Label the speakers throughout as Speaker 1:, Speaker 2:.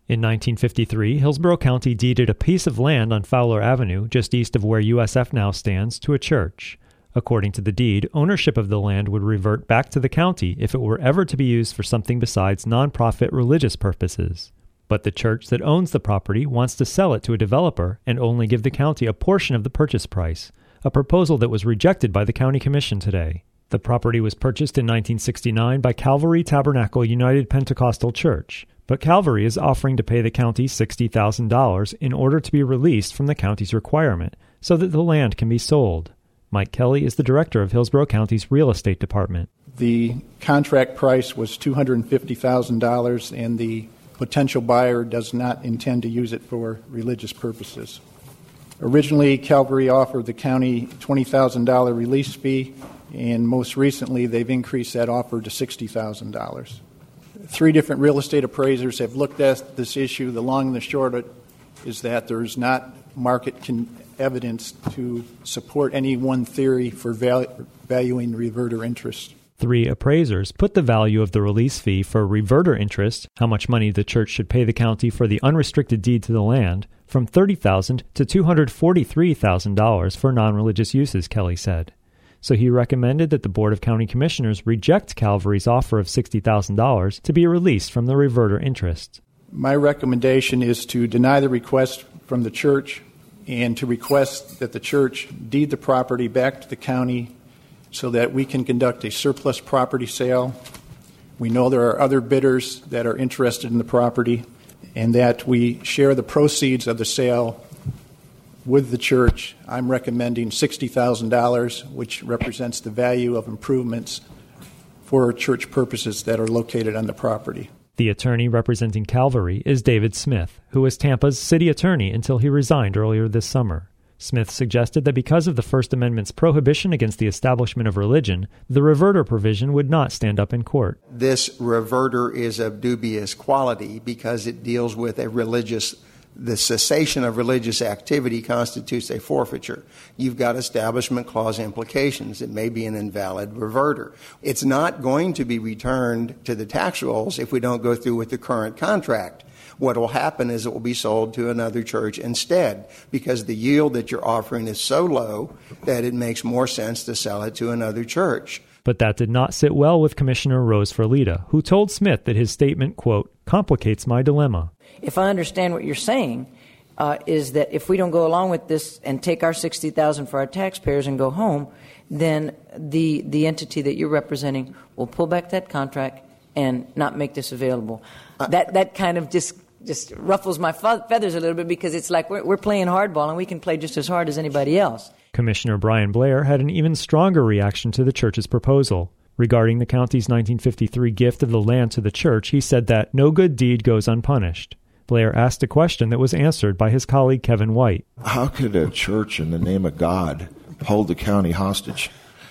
Speaker 1: In 1953, Hillsborough County deeded a piece of land on Fowler Avenue, just east of where USF now stands, to a church. According to the deed, ownership of the land would revert back to the county if it were ever to be used for something besides nonprofit religious purposes. But the church that owns the property wants to sell it to a developer and only give the county a portion of the purchase price, a proposal that was rejected by the county commission today. The property was purchased in 1969 by Calvary Tabernacle United Pentecostal Church, but Calvary is offering to pay the county $60,000 in order to be released from the county's requirement so that the land can be sold. Mike Kelly is the director of Hillsborough County's real estate department.
Speaker 2: The contract price was $250,000, and the potential buyer does not intend to use it for religious purposes. Originally, Calvary offered the county $20,000 release fee, and most recently they've increased that offer to $60,000. 3 different real estate appraisers have looked at this issue. The long and the short of it is that there's not market evidence to support any one theory for valuing reverter interest.
Speaker 1: 3 appraisers put the value of the release fee for reverter interest, how much money the church should pay the county for the unrestricted deed to the land, from $30,000 to $243,000 for non-religious uses, Kelly said. So he recommended that the Board of County Commissioners reject Calvary's offer of $60,000 to be released from the reverter interest.
Speaker 2: My recommendation is to deny the request from the church and to request that the church deed the property back to the county so that we can conduct a surplus property sale. We know there are other bidders that are interested in the property, and that we share the proceeds of the sale with the church. I'm recommending $60,000, which represents the value of improvements for church purposes that are located on the property.
Speaker 1: The attorney representing Calvary is David Smith, who was Tampa's city attorney until he resigned earlier this summer. Smith suggested that because of the First Amendment's prohibition against the establishment of religion, the reverter provision would not stand up in court.
Speaker 3: This reverter is of dubious quality because it deals with the cessation of religious activity constitutes a forfeiture. You've got establishment clause implications. It may be an invalid reverter. It's not going to be returned to the tax rolls if we don't go through with the current contract. What will happen is it will be sold to another church instead because the yield that you're offering is so low that it makes more sense to sell it to another church.
Speaker 1: But that did not sit well with Commissioner Rose Ferlita, who told Smith that his statement, quote, complicates my dilemma.
Speaker 4: If I understand what you're saying, is that if we don't go along with this and take our $60,000 for our taxpayers and go home, then the entity that you're representing will pull back that contract and not make this available. That kind of just ruffles my feathers a little bit because it's like we're playing hardball and we can play just as hard as anybody else.
Speaker 1: Commissioner Brian Blair had an even stronger reaction to the church's proposal. Regarding the county's 1953 gift of the land to the church, he said that no good deed goes unpunished. Blair asked a question that was answered by his colleague Kevin White.
Speaker 5: How could a church in the name of God hold the county hostage?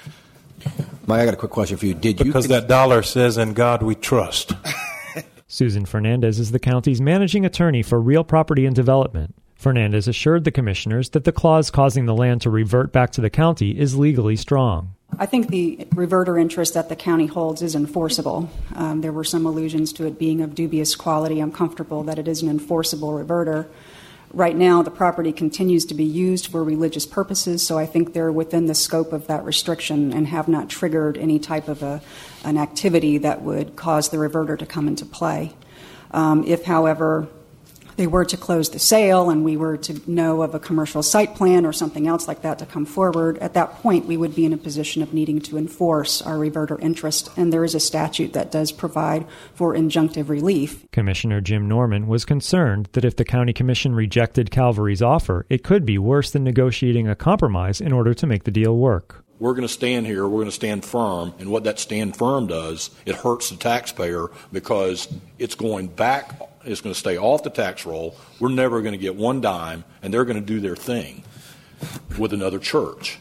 Speaker 6: Mike, I got a quick question for you.
Speaker 7: Because that dollar says, in God we trust.
Speaker 1: Susan Fernandez is the county's managing attorney for real property and development. Fernandez assured the commissioners that the clause causing the land to revert back to the county is legally strong.
Speaker 8: I think the reverter interest that the county holds is enforceable. There were some allusions to it being of dubious quality. I'm comfortable that it is an enforceable reverter. Right now, the property continues to be used for religious purposes, so I think they're within the scope of that restriction and have not triggered any type of an activity that would cause the reverter to come into play. If, however, they were to close the sale and we were to know of a commercial site plan or something else like that to come forward, at that point we would be in a position of needing to enforce our reverter interest, and there is a statute that does provide for injunctive relief.
Speaker 1: Commissioner Jim Norman was concerned that if the county commission rejected Calvary's offer, it could be worse than negotiating a compromise in order to make the deal work.
Speaker 9: We're going to stand here, we're going to stand firm, and what that stand firm does, it hurts the taxpayer because it's going back. It's going to stay off the tax roll. We're never going to get one dime, and they're going to do their thing with another church.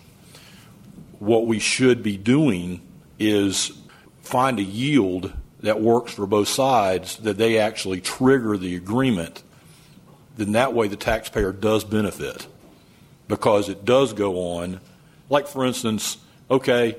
Speaker 9: What we should be doing is find a yield that works for both sides, that they actually trigger the agreement. Then that way the taxpayer does benefit because it does go on. Like, for instance, okay,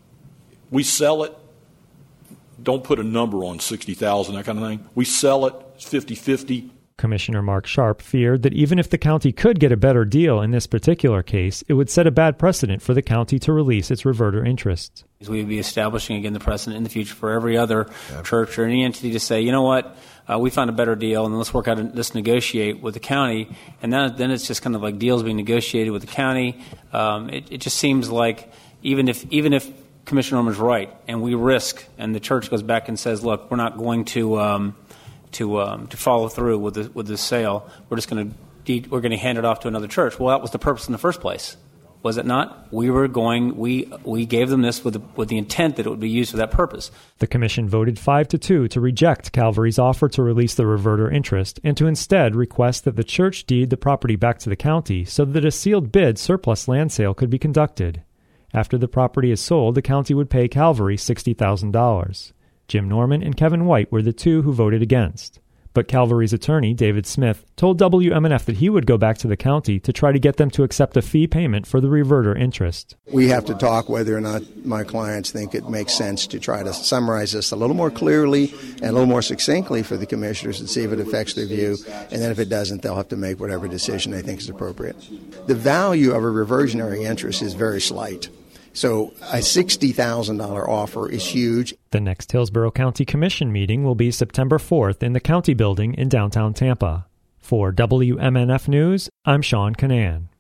Speaker 9: we sell it. Don't put a number on $60,000, that kind of thing. We sell it 50-50.
Speaker 1: Commissioner Mark Sharp feared that even if the county could get a better deal in this particular case, it would set a bad precedent for the county to release its reverter interest.
Speaker 10: We would be establishing, again, the precedent in the future for every other church or any entity to say, you know what, we found a better deal, and let's work out, let's negotiate with the county. And then it's just kind of like deals being negotiated with the county. It just seems like even if Commissioner Norman's right, and we risk, and the church goes back and says, look, we're not going to follow through with the sale. We're just going to hand it off to another church. Well, that was the purpose in the first place, was it not? We gave them this with the intent that it would be used for that purpose.
Speaker 1: The commission voted 5-2 to reject Calvary's offer to release the reverter interest and to instead request that the church deed the property back to the county so that a sealed bid surplus land sale could be conducted. After the property is sold, the county would pay Calvary $60,000. Jim Norman and Kevin White were the two who voted against. But Calvary's attorney, David Smith, told WMNF that he would go back to the county to try to get them to accept a fee payment for the reverter interest.
Speaker 3: We have to talk whether or not my clients think it makes sense to try to summarize this a little more clearly and a little more succinctly for the commissioners and see if it affects their view. And then if it doesn't, they'll have to make whatever decision they think is appropriate. The value of a reversionary interest is very slight. So a $60,000 offer is huge.
Speaker 1: The next Hillsborough County Commission meeting will be September 4th in the County Building in downtown Tampa. For WMNF News, I'm Sean Canan.